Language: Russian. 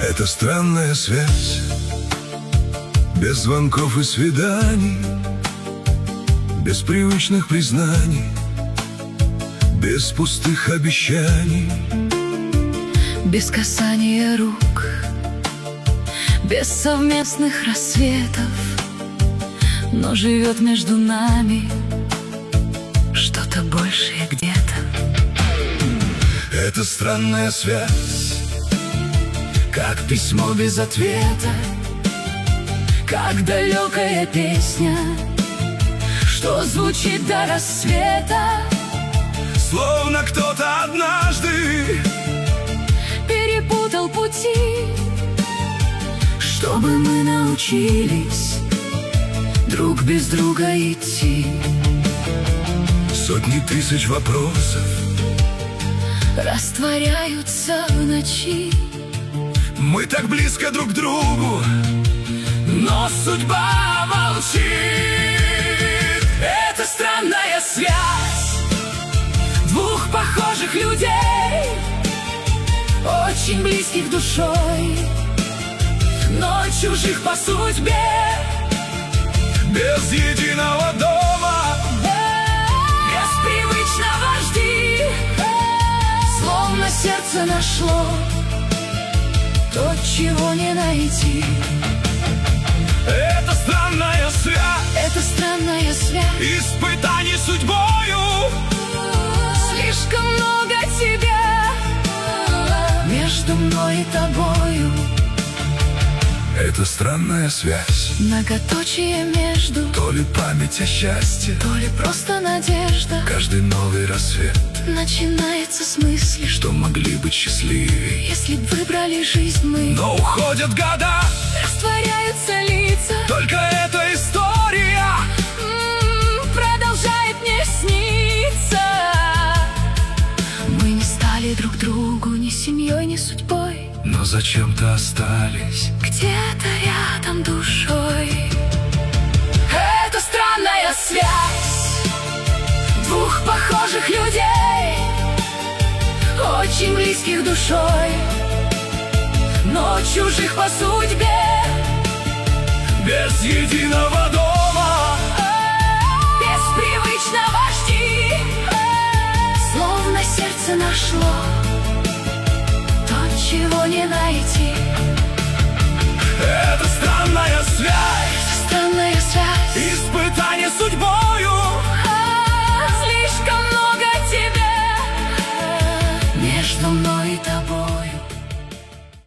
Это странная связь, без звонков и свиданий, без привычных признаний, без пустых обещаний, без касания рук, без совместных рассветов. Но живет между нами что-то большее где-то. Это странная связь, как письмо без ответа, как далекая песня, что звучит до рассвета. словно кто-то однажды перепутал пути, чтобы мы научились друг без друга идти. Сотни тысяч вопросов растворяются в ночи. Мы так близко друг к другу, но судьба молчит. Это странная связь двух похожих людей, очень близких душой, но чужих по судьбе. без единого дома, без привычного жди, словно сердце нашло то, чего не найти. это странная связь, Это странная связь, испытаний судьбою. слишком много тебя между мной и тобою. Это странная связь, Многоточие между, то ли память о счастье, то ли просто надежда. каждый новый рассвет, Начинается с мысли, что что могли быть счастливее. если б выбрали жизнь мы, Но уходят года, растворяются лица, только эта история продолжает мне сниться. Мы не стали друг другу ни семьей, ни судьбой, но зачем-то остались. где-то рядом душой. Это странная связь двух похожих людей, очень близких душой, но чужих по судьбе. Без единого дома, Без привычного жди, словно сердце нашло то, чего не найти. это странная связь, Странная связь, испытание судьбою.